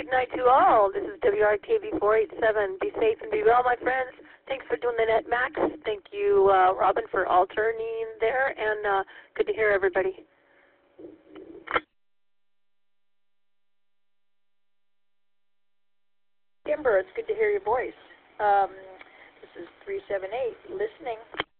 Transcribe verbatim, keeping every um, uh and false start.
good night to all. This is W R K V four eighty-seven. Be safe and be well, my friends. Thanks for doing the net, Max. Thank you, uh, Robin, for alternating there, and uh, good to hear everybody. Kimber, it's good to hear your voice. Um, this is three seven eight, listening.